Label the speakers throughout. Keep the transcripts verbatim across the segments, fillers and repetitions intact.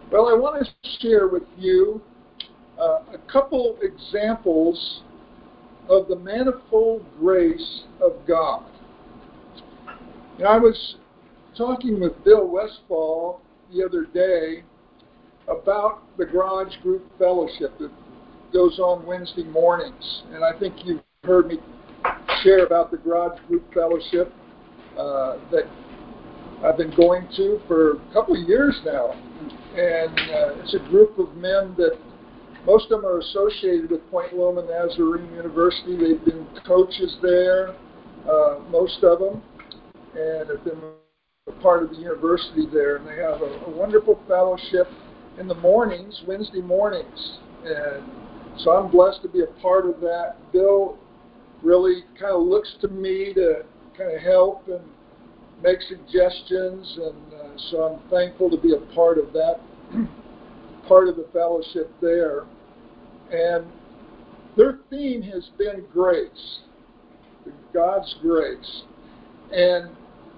Speaker 1: Well, I want to share with you uh, a couple examples of the manifold grace of God. And I was talking with Bill Westfall the other day about the Garage Group Fellowship that goes on Wednesday mornings. And I think you've heard me share about the Garage Group Fellowship uh, that I've been going to for a couple of years now. And uh, it's a group of men that most of them are associated with Point Loma Nazarene University. They've been coaches there, uh, most of them, and have been a part of the university there. And they have a, a wonderful fellowship in the mornings, Wednesday mornings. And so I'm blessed to be a part of that. Bill really kind of looks to me to kind of help and make suggestions, and uh, so I'm thankful to be a part of that, part of the fellowship there. And their theme has been grace, God's grace. And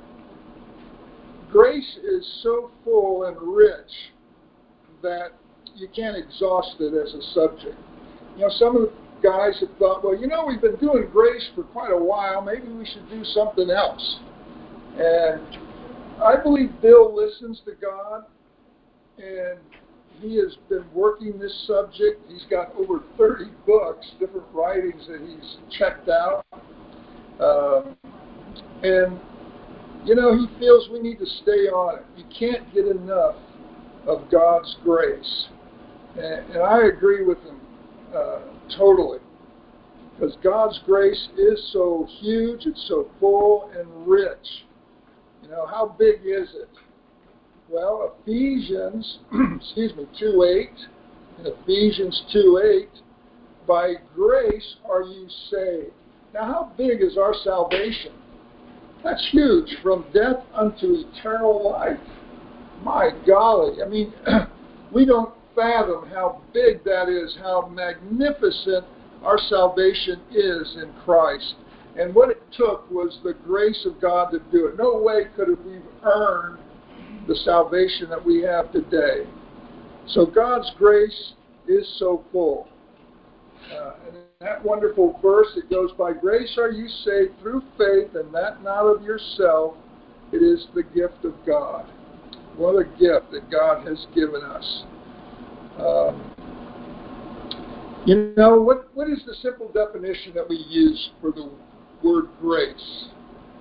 Speaker 1: grace is so full and rich that you can't exhaust it as a subject. You know, some of the guys have thought, well, you know, we've been doing grace for quite a while, maybe we should do something else. And I believe Bill listens to God, and he has been working this subject. He's got over thirty books, different writings that he's checked out. Um, and, you know, he feels we need to stay on it. You can't get enough of God's grace. And, and I agree with him uh, totally. Because God's grace is so huge, it's so full and rich. You know, how big is it? Well, Ephesians, excuse me, two eight, in Ephesians two eight, by grace are you saved. Now, how big is our salvation? That's huge, from death unto eternal life. My golly, I mean, we don't fathom how big that is, how magnificent our salvation is in Christ. And what it took was the grace of God to do it. No way could have we earned the salvation that we have today. So God's grace is so full. Uh, and in that wonderful verse, it goes, by grace are you saved through faith, and that not of yourself. It is the gift of God. What a gift that God has given us. Um, you know, what, what is the simple definition that we use for the word grace?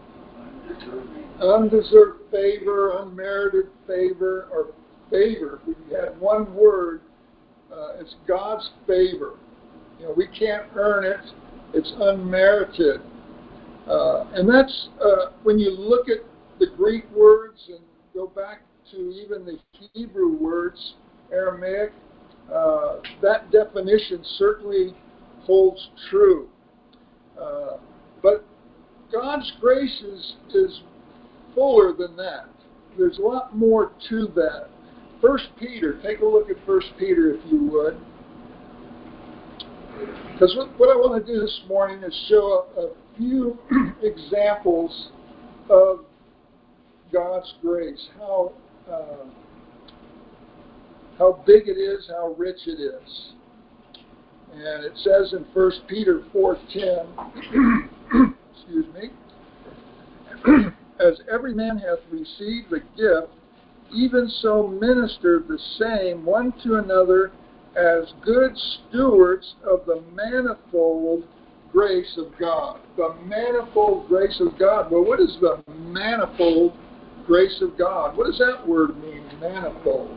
Speaker 1: Undeserved favor, unmerited favor, or favor. If we had one word, uh, it's God's favor. You know, we can't earn it. It's unmerited. Uh, and that's, uh, when you look at the Greek words and go back to even the Hebrew words, Aramaic, uh, that definition certainly holds true. Uh, but God's grace is, is fuller than that. There's a lot more to that. First Peter, take a look at First Peter if you would. Because what, what I want to do this morning is show a, a few examples of God's grace, how uh, how big it is, how rich it is. And it says in First Peter four ten, excuse me, as every man hath received the gift, even so minister the same one to another as good stewards of the manifold grace of God. The manifold grace of God. Well, what is the manifold grace of God? What does that word mean, manifold?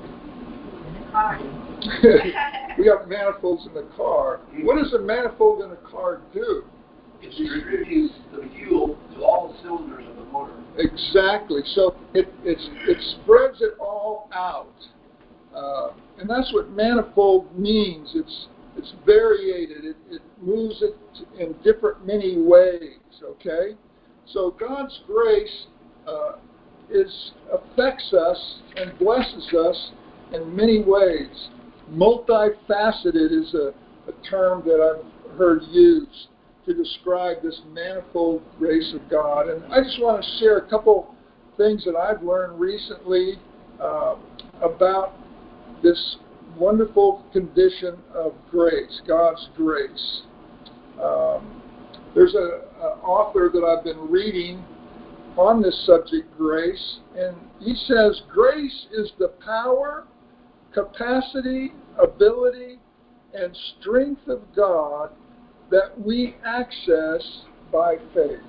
Speaker 1: We got manifolds in the car. What does a manifold in a car do?
Speaker 2: It distributes the fuel to all the cylinders of the motor.
Speaker 1: Exactly. So it it's, it spreads it all out. Uh, and that's what manifold means. It's it's variated. It, it moves it in different many ways. Okay, so God's grace uh, is affects us and blesses us in many ways. Multifaceted is a, a term that I've heard used to describe this manifold grace of God. And I just want to share a couple things that I've learned recently uh, about this wonderful condition of grace, God's grace. Um, there's a, a author that I've been reading on this subject, grace, and he says, grace is the power, capacity, ability, and strength of God that we access by faith.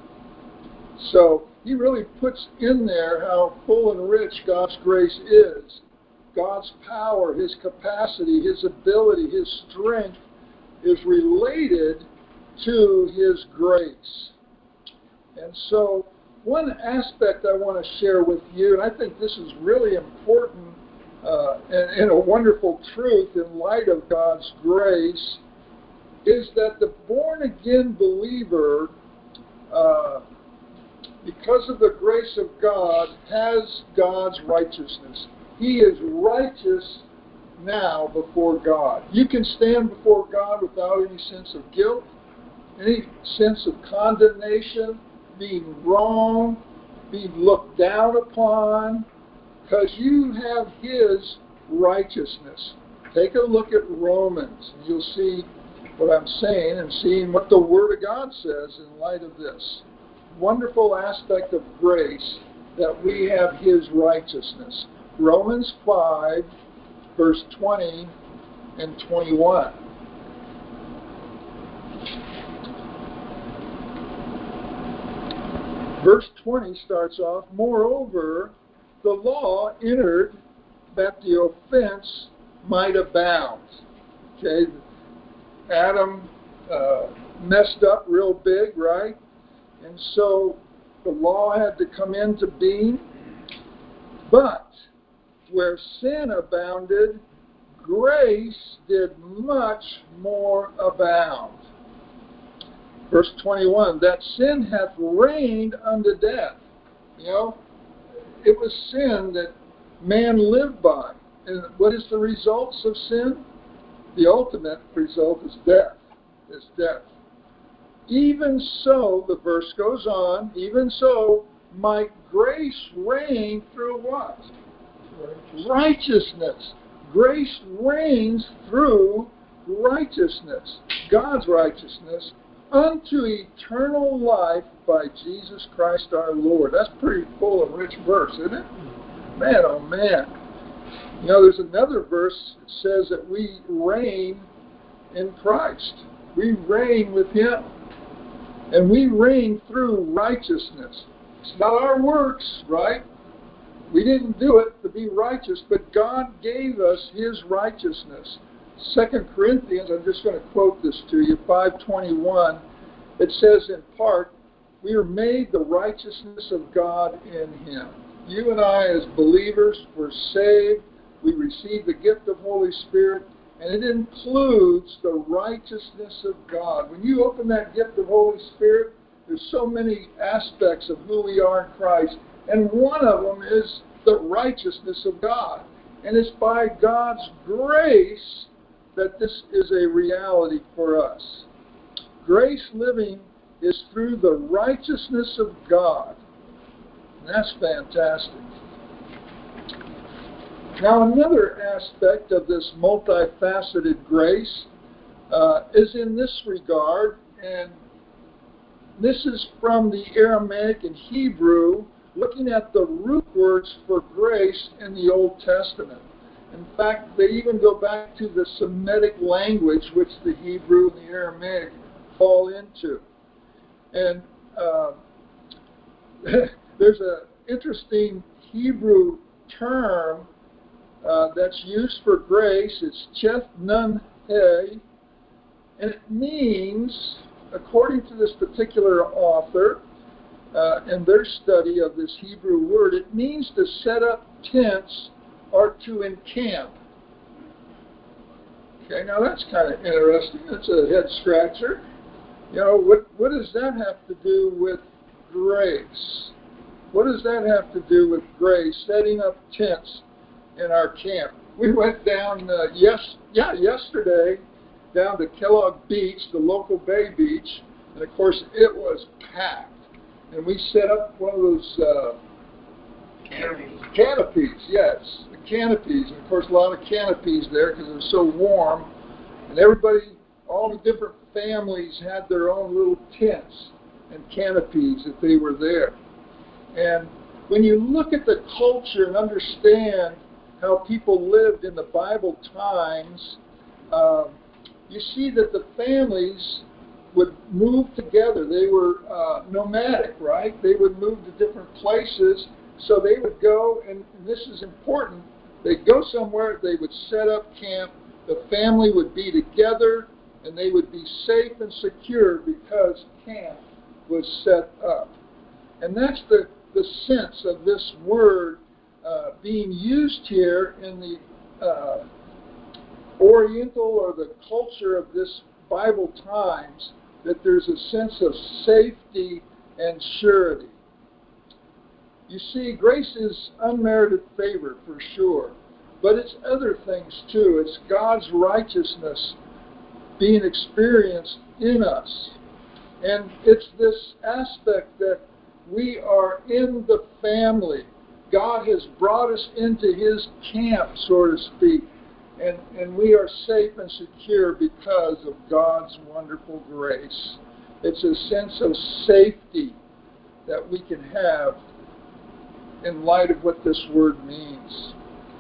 Speaker 1: So he really puts in there how full and rich God's grace is. God's power, His capacity, His ability, His strength is related to His grace. And so one aspect I want to share with you, and I think this is really important uh, and, and a wonderful truth in light of God's grace, is that the born-again believer, uh, because of the grace of God, has God's righteousness. He is righteous now before God. You can stand before God without any sense of guilt, any sense of condemnation, being wrong, being looked down upon, because you have His righteousness. Take a look at Romans, and you'll see what I'm saying and seeing what the Word of God says in light of this wonderful aspect of grace, that we have His righteousness. Romans five, verse twenty and twenty-one. Verse twenty starts off, moreover, the law entered that the offense might abound. Okay, Adam uh, messed up real big, right? And so the law had to come into being. But where sin abounded, grace did much more abound. Verse twenty-one, that sin hath reigned unto death. You know, it was sin that man lived by. And what is the results of sin? The ultimate result is death. Is death. Even so, the verse goes on, even so, might grace reign through what? Righteousness. Grace reigns through righteousness. God's righteousness unto eternal life by Jesus Christ our Lord. That's pretty full and rich verse, isn't it? Man, oh man. You know, there's another verse that says that we reign in Christ. We reign with Him. And we reign through righteousness. It's not our works, right? We didn't do it to be righteous, but God gave us His righteousness. Second Corinthians, I'm just going to quote this to you, five twenty-one. It says in part, we are made the righteousness of God in Him. You and I as believers were saved. We received the gift of Holy Spirit, and it includes the righteousness of God. When you open that gift of Holy Spirit, there's so many aspects of who we are in Christ, and one of them is the righteousness of God. And it's by God's grace that this is a reality for us. Grace living is through the righteousness of God. And that's fantastic. Now, another aspect of this multifaceted grace uh, is in this regard, and this is from the Aramaic and Hebrew, looking at the root words for grace in the Old Testament. In fact, they even go back to the Semitic language, which the Hebrew and the Aramaic fall into. And uh, there's an interesting Hebrew term uh, that's used for grace. It's cheth nun he, and it means, according to this particular author uh, and their study of this Hebrew word, it means to set up tents or to encamp. Okay, now that's kind of interesting. That's a head scratcher. You know, what, what does that have to do with grace? What does that have to do with grace, setting up tents in our camp? We went down, uh, yes, yeah, yesterday, down to Kellogg Beach, the local bay beach, and of course it was packed. And we set up one of those uh,
Speaker 2: Canopies.
Speaker 1: canopies, yes, the the canopies. And of course, a lot of canopies there because it was so warm. And everybody, all the different families had their own little tents and canopies that they were there. And when you look at the culture and understand how people lived in the Bible times, uh, you see that the families would move together. They were uh, nomadic, right? They would move to different places. So they would go, and this is important, they'd go somewhere, they would set up camp, the family would be together, and they would be safe and secure because camp was set up. And that's the, the sense of this word uh, being used here in the uh, Oriental or the culture of this Bible times, that there's a sense of safety and surety. You see, grace is unmerited favor for sure, but it's other things too. It's God's righteousness being experienced in us. And it's this aspect that we are in the family. God has brought us into His camp, so to speak, and, and we are safe and secure because of God's wonderful grace. It's a sense of safety that we can have in light of what this word means.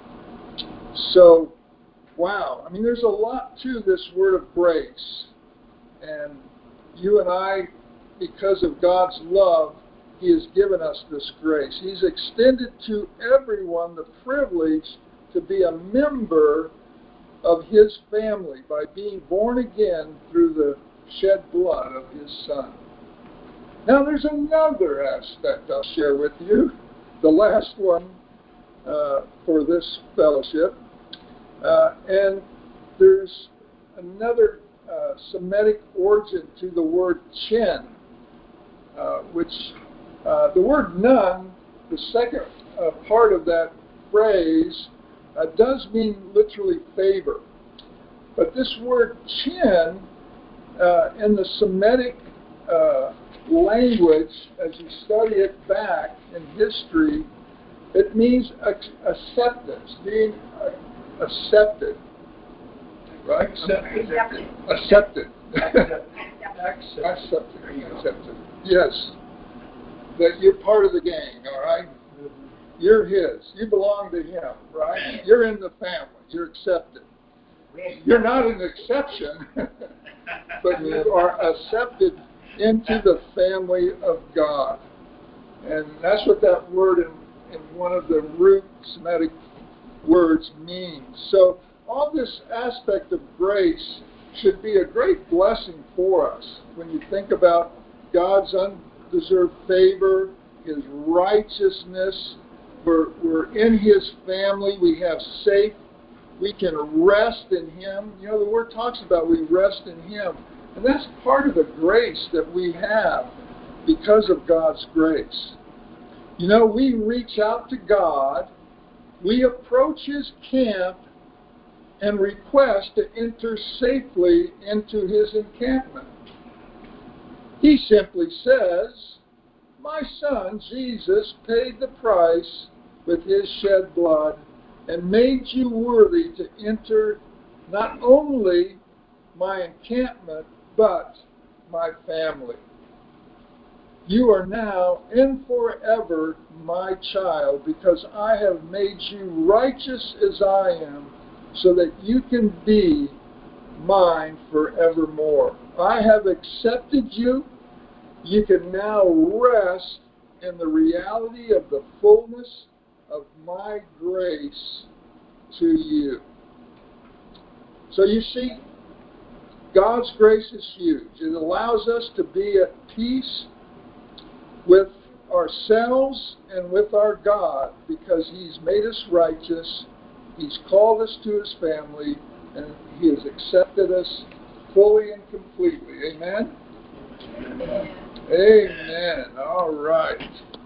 Speaker 1: So, wow, I mean, there's a lot to this word of grace. And you and I, because of God's love, He has given us this grace. He's extended to everyone the privilege to be a member of His family by being born again through the shed blood of His Son. Now, there's another aspect I'll share with you, the last one uh, for this fellowship. Uh, and there's another uh, Semitic origin to the word chin, uh, which uh, the word nun, the second uh, part of that phrase, uh, does mean literally favor. But this word chin, uh, in the Semitic uh, language, as you study it back in history, it means acceptance, being uh, accepted. Right?
Speaker 2: Accepted.
Speaker 1: Accepted.
Speaker 2: Accepted.
Speaker 1: Accepted. Accepted. Yes. That you're part of the gang, all right? You're His. You belong to Him, right? You're in the family. You're accepted. You're not an exception, but you are accepted into the family of God. And that's what that word in, in one of the root Semitic words means. So all this aspect of grace should be a great blessing for us when you think about God's undeserved favor, His righteousness. We're, we're in His family. We have safe. We can rest in Him. You know, the Word talks about we rest in Him. And that's part of the grace that we have because of God's grace. You know, we reach out to God. We approach His camp and request to enter safely into His encampment. He simply says, my Son, Jesus, paid the price with His shed blood and made you worthy to enter not only my encampment, but my family. You are now and forever my child, because I have made you righteous as I am, so that you can be mine forevermore. I have accepted you. You can now rest in the reality of the fullness of my grace to you. So you see, God's grace is huge. It allows us to be at peace with ourselves and with our God, because He's made us righteous, He's called us to His family, and He has accepted us fully and completely. Amen? Amen. Amen. All right.